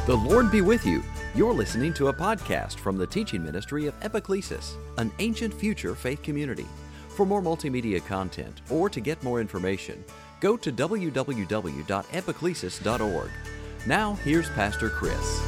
The Lord be with you. You're listening to a podcast from the teaching ministry of Epiclesis, an ancient future faith community. For more multimedia content or to get more information, go to www.epiclesis.org. Now, here's Pastor Chris.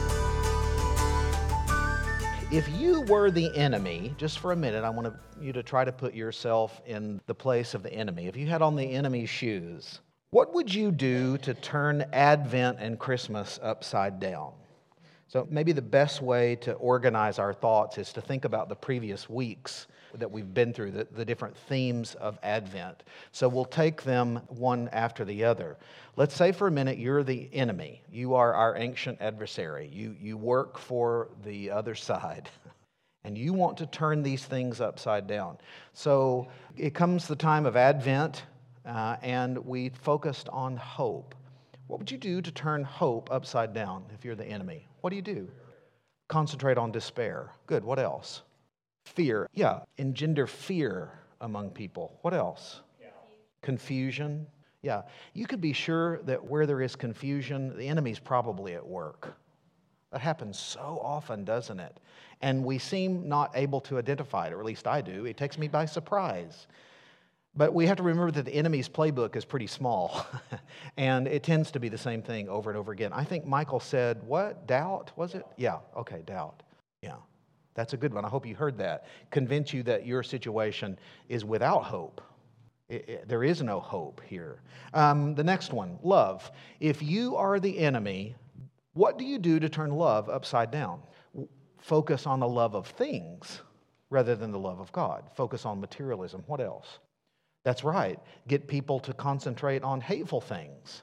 If you were the enemy, just for a minute, I want you to try to put yourself in the place of the enemy. If you had on the enemy's shoes, what would you do to turn Advent and Christmas upside down? So maybe the best way to organize our thoughts is to think about the previous weeks that we've been through, the different themes of Advent. So we'll take them one after the other. Let's say for a minute you're the enemy. You are our ancient adversary. You work for the other side. And you want to turn these things upside down. So it comes the time of Advent, and we focused on hope. What would you do to turn hope upside down if you're the enemy? What do you do? Concentrate on despair. Good. What else? Fear. Yeah. Engender fear among people. What else? Confusion. Yeah. You could be sure that where there is confusion, the enemy's probably at work. That happens so often, doesn't it? And we seem not able to identify it, or at least I do. It takes me by surprise. But we have to remember that the enemy's playbook is pretty small, and it tends to be the same thing over and over again. I think Michael said, what? Doubt, was it? Yeah, okay, doubt. Yeah, that's a good one. I hope you heard that. Convince you that your situation is without hope. There is no hope here. The next one, love. If you are the enemy, what do you do to turn love upside down? Focus on the love of things rather than the love of God. Focus on materialism. What else? That's right. Get people to concentrate on hateful things.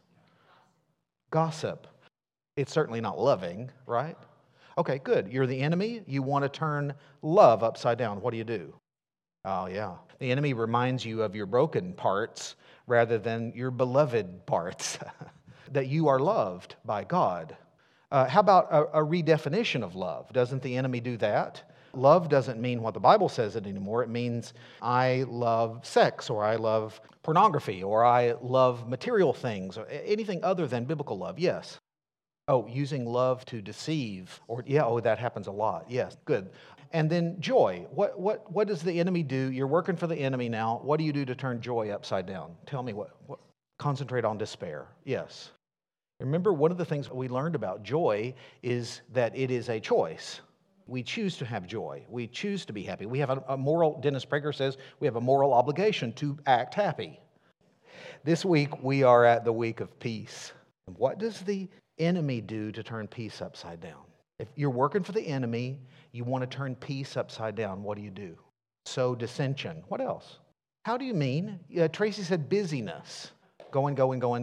Gossip. It's certainly not loving, right? Okay, good. You're the enemy. You want to turn love upside down. What do? Oh, yeah. The enemy reminds you of your broken parts rather than your beloved parts, that you are loved by God. How about a redefinition of love? Doesn't the enemy do that? Love doesn't mean what the Bible says it anymore. It means I love sex, or I love pornography, or I love material things, or anything other than biblical love. Yes. Oh, using love to deceive, that happens a lot. Yes, good. And then joy. What does the enemy do? You're working for the enemy now. What do you do to turn joy upside down? Tell me what. Concentrate on despair. Yes. Remember, one of the things we learned about joy is that it is a choice. We choose to have joy. We choose to be happy. We have a moral, Dennis Prager says, we have a moral obligation to act happy. This week, we are at the week of peace. What does the enemy do to turn peace upside down? If you're working for the enemy, you want to turn peace upside down, what do? Sow dissension. What else? How do you mean? Tracy said busyness. Going,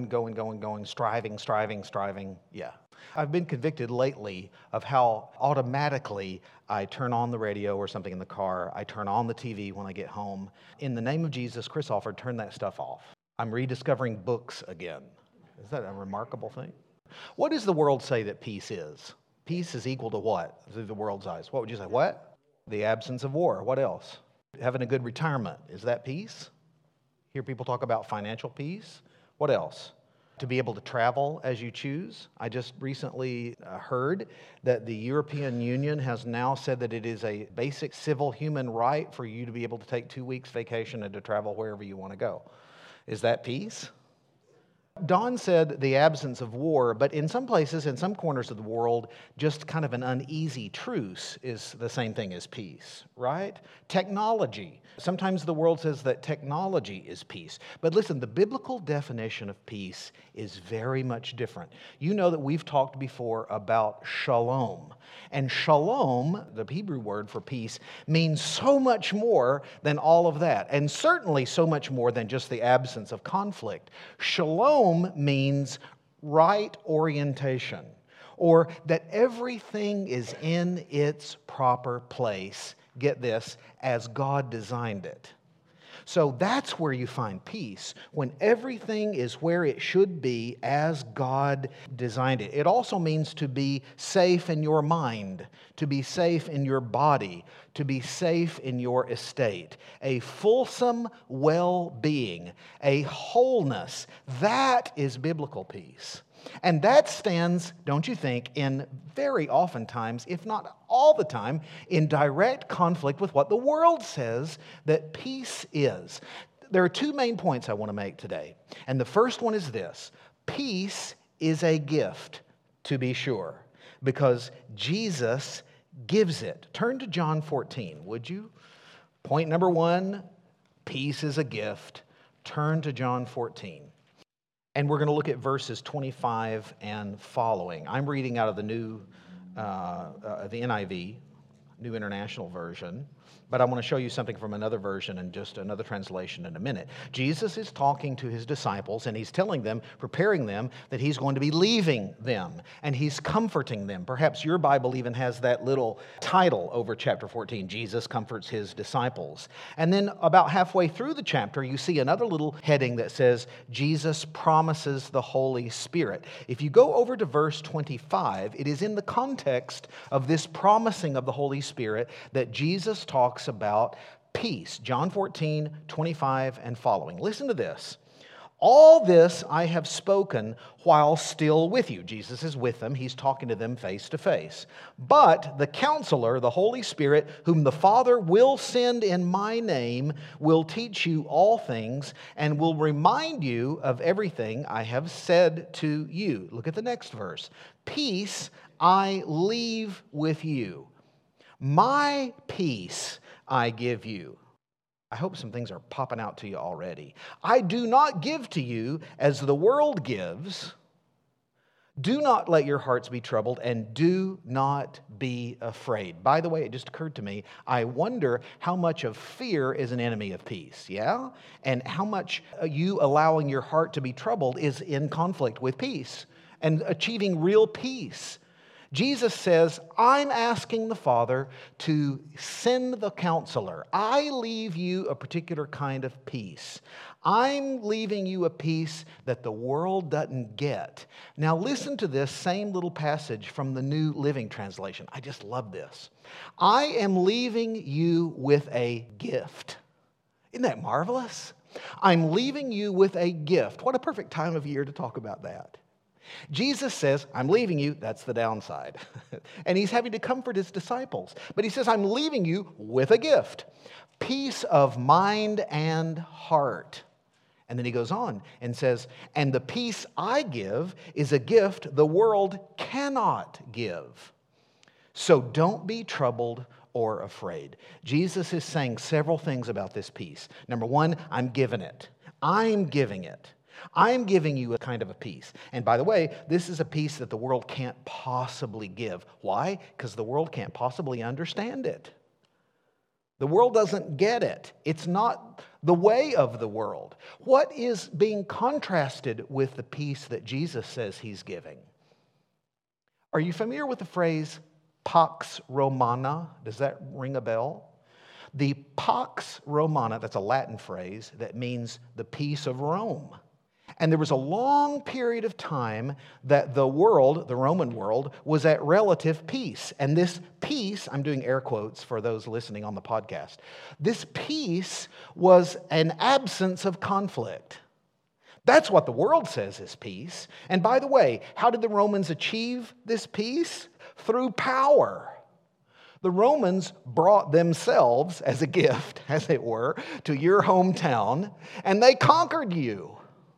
striving. Yeah. I've been convicted lately of how automatically I turn on the radio or something in the car. I turn on the TV when I get home. In the name of Jesus, Chris offered, turn that stuff off. I'm rediscovering books again. Is that a remarkable thing? What does the world say that peace is? Peace is equal to what through the world's eyes? What would you say? What? The absence of war. What else? Having a good retirement. Is that peace? Hear people talk about financial peace. What else? To be able to travel as you choose. I just recently heard that the European Union has now said that it is a basic civil human right for you to be able to take 2 weeks vacation and to travel wherever you want to go. Is that peace? Don said the absence of war, but in some places, in some corners of the world, just kind of an uneasy truce is the same thing as peace, right? Technology. Sometimes the world says that technology is peace. But listen, the biblical definition of peace is very much different. You know that we've talked before about shalom. And shalom, the Hebrew word for peace, means so much more than all of that. And certainly so much more than just the absence of conflict. Shalom means right orientation, or that everything is in its proper place, get this, as God designed it. So that's where you find peace, when everything is where it should be as God designed it. It also means to be safe in your mind, to be safe in your body, to be safe in your estate. A fulsome well-being, a wholeness, that is biblical peace. And that stands, don't you think, in very oftentimes, if not all the time, in direct conflict with what the world says that peace is. There are two main points I want to make today. And the first one is this: peace is a gift, to be sure, because Jesus gives it. Turn to John 14, would you? Point number one, peace is a gift. Turn to John 14. And we're going to look at verses 25 and following. I'm reading out of the the NIV, New International Version. But I want to show you something from another version and just another translation in a minute. Jesus is talking to his disciples, and he's telling them, preparing them, that he's going to be leaving them, and he's comforting them. Perhaps your Bible even has that little title over chapter 14, Jesus comforts his disciples. And then about halfway through the chapter, you see another little heading that says, Jesus promises the Holy Spirit. If you go over to verse 25, it is in the context of this promising of the Holy Spirit that Jesus talks about peace. John 14, 25 and following. Listen to this. All this I have spoken while still with you. Jesus is with them. He's talking to them face to face. But the Counselor, the Holy Spirit, whom the Father will send in my name, will teach you all things and will remind you of everything I have said to you. Look at the next verse. Peace I leave with you. My peace I give you. I hope some things are popping out to you already. I do not give to you as the world gives. Do not let your hearts be troubled, and do not be afraid. By the way, it just occurred to me, I wonder how much of fear is an enemy of peace, yeah? And how much you allowing your heart to be troubled is in conflict with peace and achieving real peace. Jesus says, I'm asking the Father to send the Counselor. I leave you a particular kind of peace. I'm leaving you a peace that the world doesn't get. Now listen to this same little passage from the New Living Translation. I just love this. I am leaving you with a gift. Isn't that marvelous? I'm leaving you with a gift. What a perfect time of year to talk about that. Jesus says, I'm leaving you, that's the downside. And he's having to comfort his disciples. But he says, I'm leaving you with a gift, peace of mind and heart. And then he goes on and says, and the peace I give is a gift the world cannot give. So don't be troubled or afraid. Jesus is saying several things about this peace. Number one, I'm giving it. I'm giving it. I'm giving you a kind of a peace. And by the way, this is a peace that the world can't possibly give. Why? Because the world can't possibly understand it. The world doesn't get it. It's not the way of the world. What is being contrasted with the peace that Jesus says he's giving? Are you familiar with the phrase Pax Romana? Does that ring a bell? The Pax Romana, that's a Latin phrase that means the peace of Rome. And there was a long period of time that the world, the Roman world, was at relative peace. And this peace, I'm doing air quotes for those listening on the podcast, this peace was an absence of conflict. That's what the world says is peace. And by the way, how did the Romans achieve this peace? Through power. The Romans brought themselves as a gift, as it were, to your hometown, and they conquered you.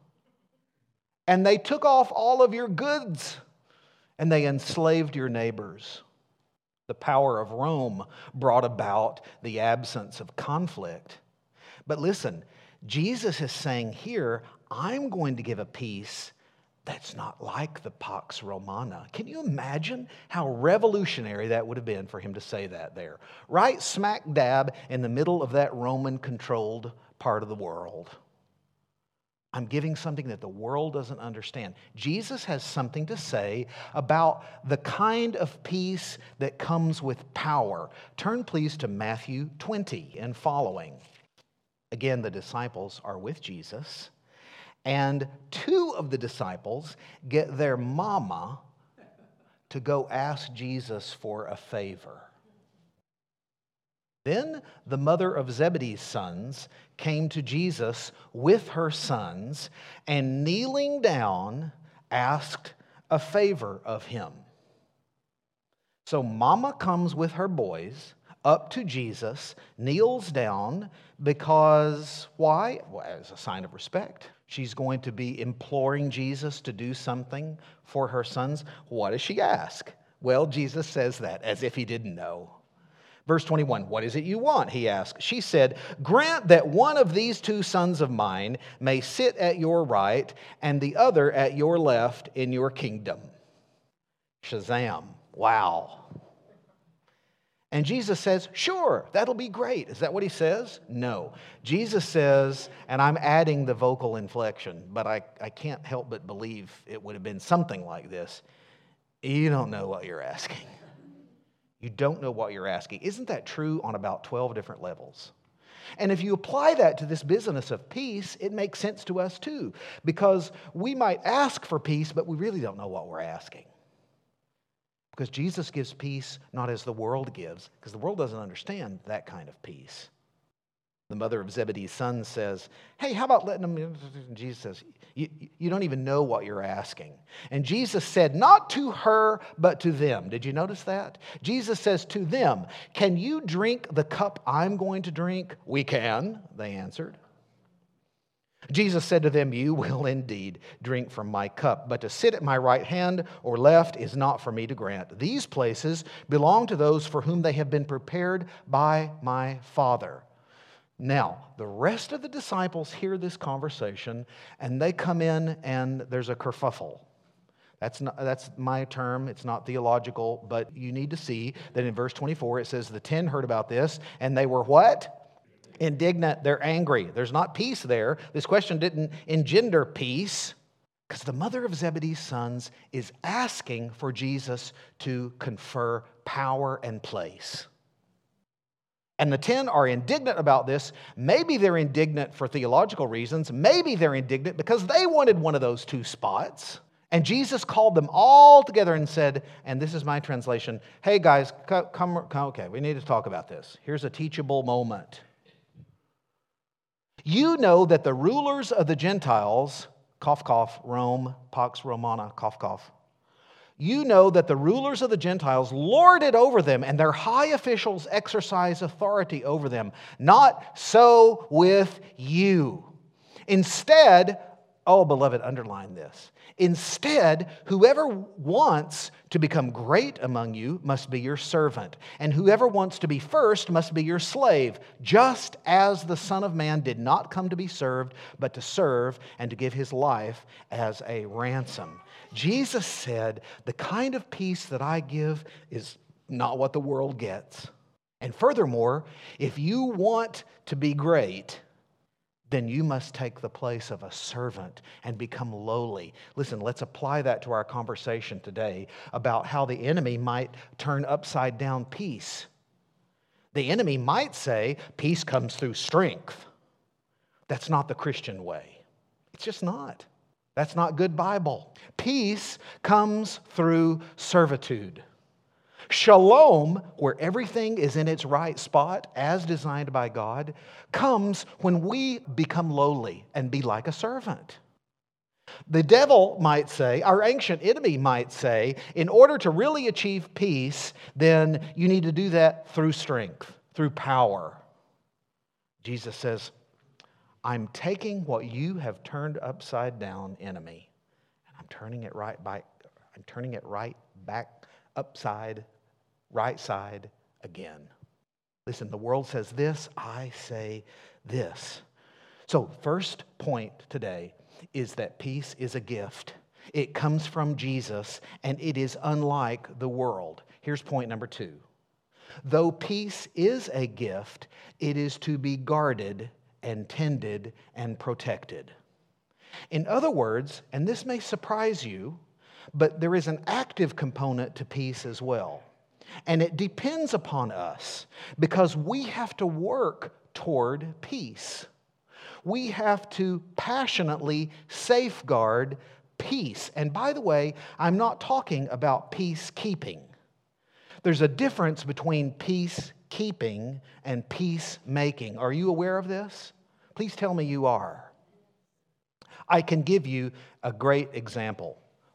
And they took off all of your goods, and they enslaved your neighbors. The power of Rome brought about the absence of conflict. But listen, Jesus is saying here, I'm going to give a peace that's not like the Pax Romana. Can you imagine how revolutionary that would have been for him to say that there? Right smack dab in the middle of that Roman-controlled part of the world. I'm giving something that the world doesn't understand. Jesus has something to say about the kind of peace that comes with power. Turn please to Matthew 20 and following. Again, the disciples are with Jesus, and two of the disciples get their mama to go ask Jesus for a favor. Then the mother of Zebedee's sons came to Jesus with her sons, and kneeling down, asked a favor of him. So Mama comes with her boys up to Jesus, kneels down because, why? Well, as a sign of respect. She's going to be imploring Jesus to do something for her sons. What does she ask? Well, Jesus says that as if he didn't know. Verse 21, what is it you want? He asked. She said, grant that one of these two sons of mine may sit at your right and the other at your left in your kingdom. Shazam. Wow. And Jesus says, sure, that'll be great. Is that what he says? No. Jesus says, and I'm adding the vocal inflection, but I can't help but believe it would have been something like this. You don't know what you're asking. You don't know what you're asking. Isn't that true on about 12 different levels? And if you apply that to this business of peace, it makes sense to us too, because we might ask for peace, but we really don't know what we're asking. Because Jesus gives peace not as the world gives, because the world doesn't understand that kind of peace. The mother of Zebedee's sons says, hey, how about letting them... And Jesus says, you don't even know what you're asking. And Jesus said, not to her, but to them. Did you notice that? Jesus says to them, can you drink the cup I'm going to drink? We can, they answered. Jesus said to them, you will indeed drink from my cup, but to sit at my right hand or left is not for me to grant. These places belong to those for whom they have been prepared by my Father. Now, the rest of the disciples hear this conversation, and they come in, and there's a kerfuffle. That's my term. It's not theological, but you need to see that in verse 24 it says the 10 heard about this, and they were what? Indignant. They're angry. There's not peace there. This question didn't engender peace because the mother of Zebedee's sons is asking for Jesus to confer power and place. And the 10 are indignant about this. Maybe they're indignant for theological reasons. Maybe they're indignant because they wanted one of those two spots. And Jesus called them all together and said, and this is my translation, hey guys, come, okay, we need to talk about this. Here's a teachable moment. You know that the rulers of the Gentiles, cough, cough, Rome, Pax Romana, cough, cough. You know that the rulers of the Gentiles lord it over them, and their high officials exercise authority over them. Not so with you. Instead, oh, beloved, underline this. Instead, whoever wants to become great among you must be your servant, and whoever wants to be first must be your slave, just as the Son of Man did not come to be served, but to serve and to give his life as a ransom. Jesus said, the kind of peace that I give is not what the world gets. And furthermore, if you want to be great, then you must take the place of a servant and become lowly. Listen, let's apply that to our conversation today about how the enemy might turn upside down peace. The enemy might say, peace comes through strength. That's not the Christian way. It's just not. That's not good Bible. Peace comes through servitude. Shalom, where everything is in its right spot as designed by God, comes when we become lowly and be like a servant. The devil might say, our ancient enemy might say, in order to really achieve peace, then you need to do that through strength, through power. Jesus says, I'm taking what you have turned upside down, enemy, and I'm turning it right back upside, right side again. Listen, the world says this, I say this. So, first point today is that peace is a gift. It comes from Jesus, and it is unlike the world. Here's point number 2. Though peace is a gift, it is to be guarded and tended and protected. In other words, and this may surprise you, but there is an active component to peace as well. And it depends upon us because we have to work toward peace. We have to passionately safeguard peace. And by the way, I'm not talking about peacekeeping. There's a difference between peacekeeping and peacemaking. Are you aware of this? Please tell me you are. I can give you a great example.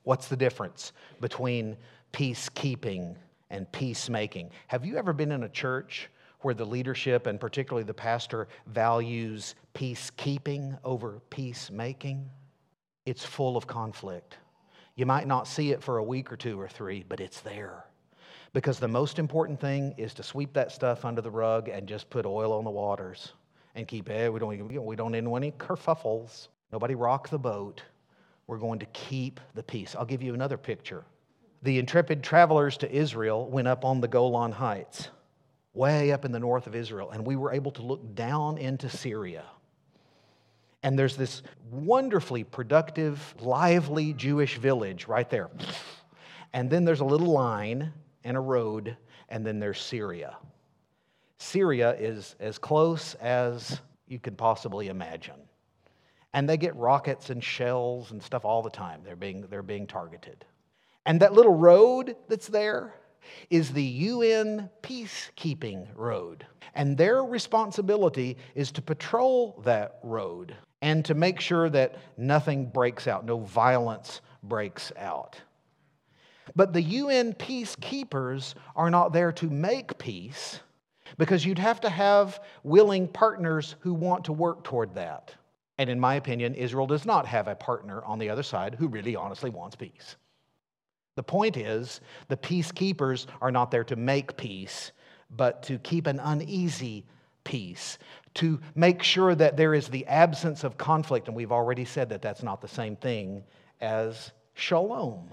What's the difference between peacekeeping and peacemaking? Have you ever been in a church where the leadership, and particularly the pastor, values peacekeeping over peacemaking? It's full of conflict. You might not see it for a week or two or three, but it's there. Because the most important thing is to sweep that stuff under the rug and just put oil on the waters and keep it. We don't need any kerfuffles. Nobody rock the boat. We're going to keep the peace. I'll give you another picture. The intrepid travelers to Israel went up on the Golan Heights, way up in the north of Israel, and we were able to look down into Syria. And there's this wonderfully productive, lively Jewish village right there. And then there's a little line and a road, and then there's Syria. Syria is as close as you could possibly imagine. And they get rockets and shells and stuff all the time. They're being targeted. And that little road that's there is the UN peacekeeping road. And their responsibility is to patrol that road and to make sure that nothing breaks out, no violence breaks out. But the UN peacekeepers are not there to make peace, because you'd have to have willing partners who want to work toward that. And in my opinion, Israel does not have a partner on the other side who really honestly wants peace. The point is, the peacekeepers are not there to make peace, but to keep an uneasy peace, to make sure that there is the absence of conflict. And we've already said that that's not the same thing as shalom.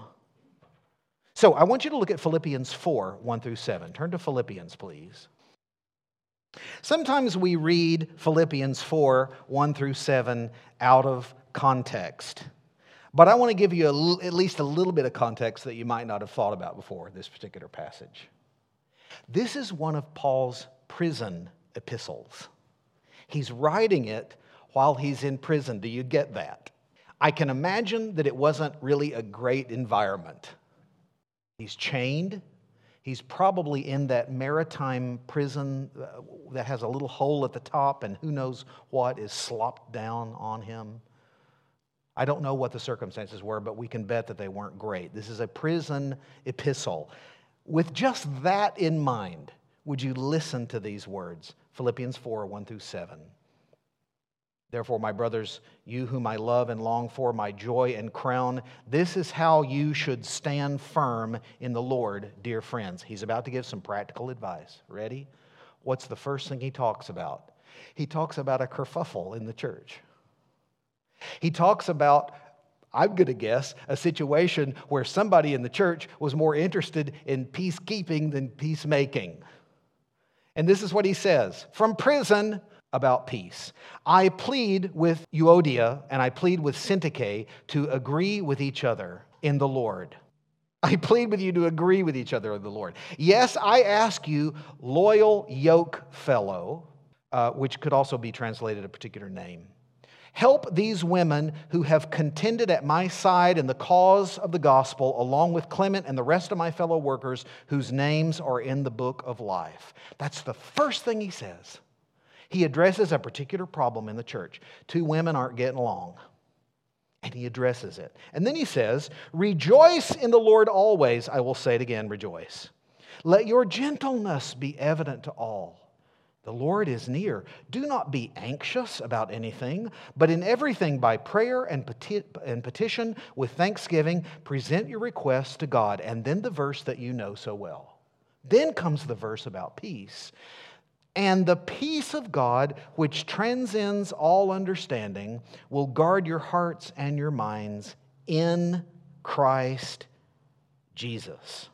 So I want you to look at Philippians 4, 1 through 7. Turn to Philippians, please. Sometimes we read Philippians 4, 1 through 7 out of context. But I want to give you at least a little bit of context that you might not have thought about before this particular passage. This is one of Paul's prison epistles. He's writing it while he's in prison. Do you get that? I can imagine that it wasn't really a great environment. He's chained. He's probably in that maritime prison that has a little hole at the top, and who knows what is slopped down on him. I don't know what the circumstances were, but we can bet that they weren't great. This is a prison epistle. With just that in mind, would you listen to these words? Philippians 4, 1 through 7. Therefore, my brothers, you whom I love and long for, my joy and crown, this is how you should stand firm in the Lord, dear friends. He's about to give some practical advice. Ready? What's the first thing he talks about? He talks about a kerfuffle in the church. He talks about, I'm going to guess, a situation where somebody in the church was more interested in peacekeeping than peacemaking. And this is what he says. From prison, about peace. I plead with Euodia and I plead with Syntyche to agree with each other in the Lord. I plead with you to agree with each other in the Lord. Yes, I ask you, loyal yoke fellow, which could also be translated a particular name. Help these women who have contended at my side in the cause of the gospel, along with Clement and the rest of my fellow workers whose names are in the book of life. That's the first thing he says. He addresses a particular problem in the church. Two women aren't getting along. And he addresses it. And then he says, rejoice in the Lord always. I will say it again, rejoice. Let your gentleness be evident to all. The Lord is near. Do not be anxious about anything, but in everything by prayer and petition with thanksgiving, present your requests to God. And then the verse that you know so well. Then comes the verse about peace. And the peace of God, which transcends all understanding, will guard your hearts and your minds in Christ Jesus.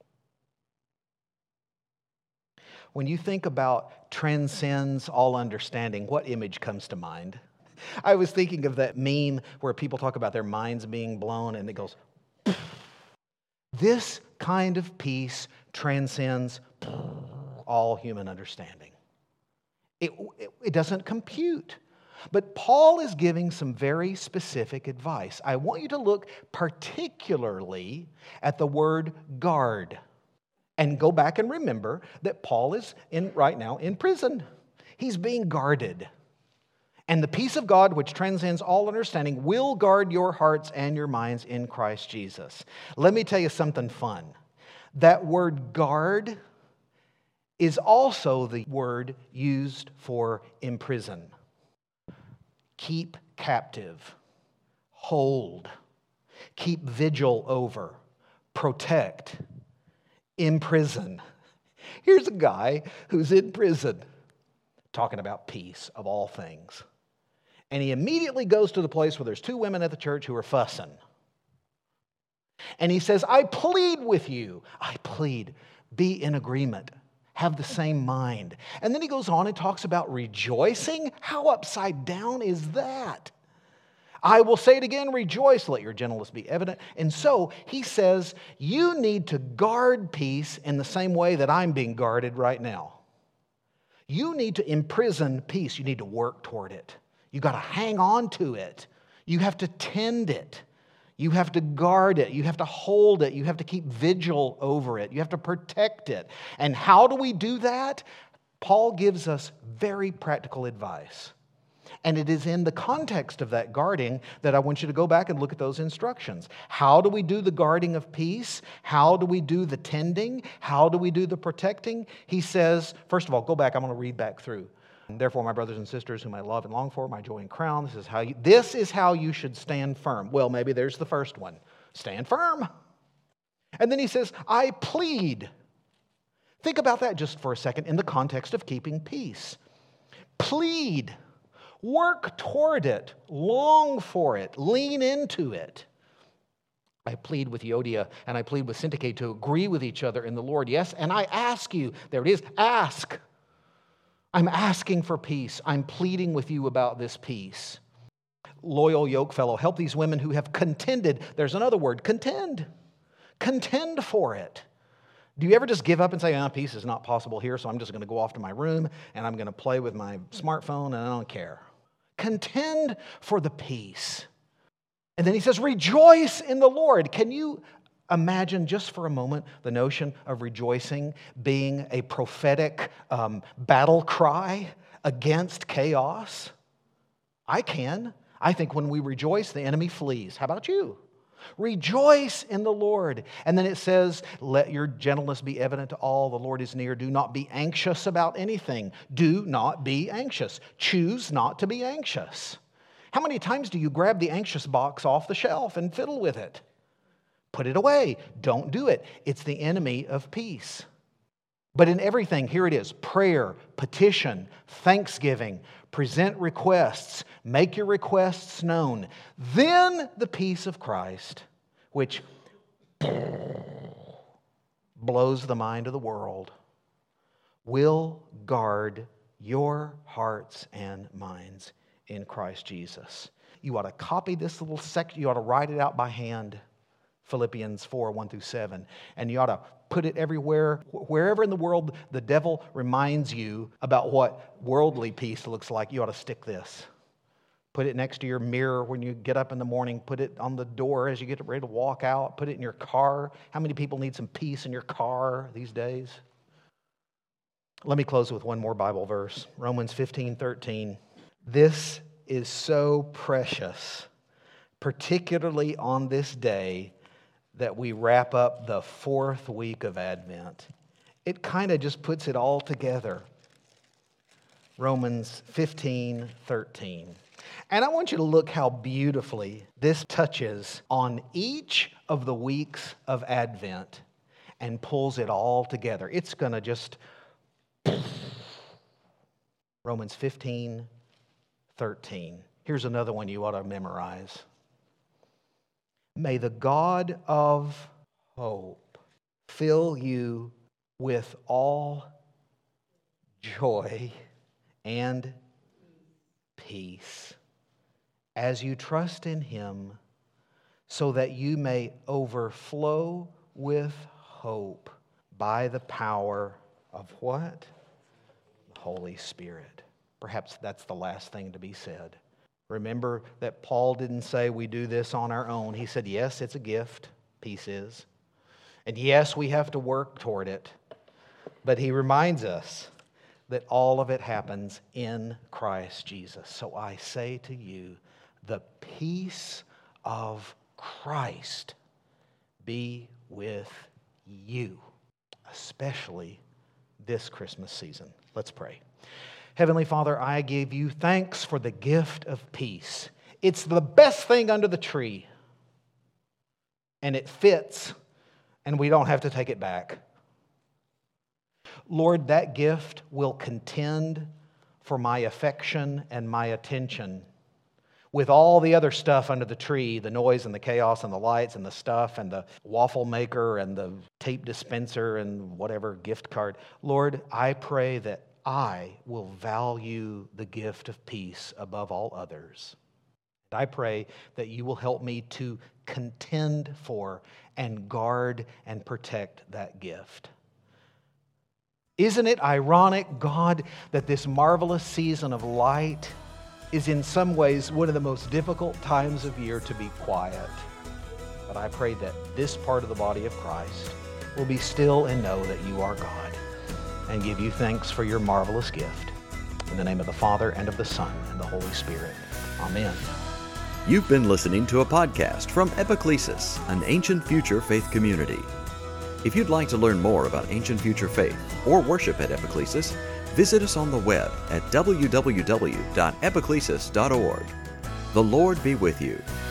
When you think about transcends all understanding, what image comes to mind? I was thinking of that meme where people talk about their minds being blown and it goes, poof. This kind of peace transcends all human understanding. It doesn't compute. But Paul is giving some very specific advice. I want you to look particularly at the word guard. And go back and remember that Paul is right now in prison. He's being guarded. And the peace of God, which transcends all understanding, will guard your hearts and your minds in Christ Jesus. Let me tell you something fun. That word guard is also the word used for imprison. Keep captive, hold, keep vigil over, protect, imprison. Here's a guy who's in prison, talking about peace of all things. And he immediately goes to the place where there's two women at the church who are fussing. And he says, I plead with you. I plead, be in agreement. Have the same mind. And then he goes on and talks about rejoicing. How upside down is that? I will say it again, rejoice, let your gentleness be evident. And so he says, you need to guard peace in the same way that I'm being guarded right now. You need to imprison peace. You need to work toward it. You got to hang on to it. You have to tend it. You have to guard it. You have to hold it. You have to keep vigil over it. You have to protect it. And how do we do that? Paul gives us very practical advice. And it is in the context of that guarding that I want you to go back and look at those instructions. How do we do the guarding of peace? How do we do the tending? How do we do the protecting? He says, first of all, go back. I'm going to read back through. Therefore, my brothers and sisters whom I love and long for, my joy and crown, this is how you should stand firm. Well, maybe there's the first one. Stand firm. And then he says, I plead. Think about that just for a second in the context of keeping peace. Plead. Work toward it. Long for it. Lean into it. I plead with Euodia and I plead with Syntyche to agree with each other in the Lord. Yes, and I ask you, there it is, ask. I'm asking for peace. I'm pleading with you about this peace. Loyal yokefellow, help these women who have contended. There's another word, contend. Contend for it. Do you ever just give up and say, peace is not possible here, so I'm just going to go off to my room and I'm going to play with my smartphone and I don't care? Contend for the peace. And then he says, rejoice in the Lord. Can you imagine just for a moment the notion of rejoicing being a prophetic battle cry against chaos? I can. I think when we rejoice, the enemy flees. How about you? Rejoice in the Lord. And then it says, let your gentleness be evident to all. The Lord is near. Do not be anxious about anything. Do not be anxious. Choose not to be anxious. How many times do you grab the anxious box off the shelf and fiddle with it? Put it away. Don't do it. It's the enemy of peace. But in everything, here it is, prayer, petition, thanksgiving, present requests, make your requests known. Then the peace of Christ, which blows the mind of the world, will guard your hearts and minds in Christ Jesus. You ought to copy this little section. You ought to write it out by hand. Philippians 4, 1 through 7. And you ought to put it everywhere. Wherever in the world the devil reminds you about what worldly peace looks like, you ought to stick this. Put it next to your mirror when you get up in the morning. Put it on the door as you get ready to walk out. Put it in your car. How many people need some peace in your car these days? Let me close with one more Bible verse. Romans 15:13. This is so precious, particularly on this day that we wrap up the 4th week of Advent. It kind of just puts it all together. Romans 15:13. And I want you to look how beautifully this touches on each of the weeks of Advent and pulls it all together. It's going to just... Romans 15:13. Here's another one you ought to memorize. May the God of hope fill you with all joy and peace as you trust in Him, so that you may overflow with hope by the power of what? The Holy Spirit. Perhaps that's the last thing to be said. Remember that Paul didn't say we do this on our own. He said, yes, it's a gift, peace is. And yes, we have to work toward it. But he reminds us that all of it happens in Christ Jesus. So I say to you, the peace of Christ be with you, especially this Christmas season. Let's pray. Heavenly Father, I give you thanks for the gift of peace. It's the best thing under the tree, and it fits, and we don't have to take it back. Lord, that gift will contend for my affection and my attention with all the other stuff under the tree, the noise and the chaos and the lights and the stuff and the waffle maker and the tape dispenser and whatever gift card. Lord, I pray that I will value the gift of peace above all others. I pray that you will help me to contend for and guard and protect that gift. Isn't it ironic, God, that this marvelous season of light is in some ways one of the most difficult times of year to be quiet? But I pray that this part of the body of Christ will be still and know that you are God, and give you thanks for your marvelous gift. In the name of the Father, and of the Son, and the Holy Spirit. Amen. You've been listening to a podcast from Epiclesis, an ancient future faith community. If you'd like to learn more about ancient future faith or worship at Epiclesis, visit us on the web at www.epiclesis.org. The Lord be with you.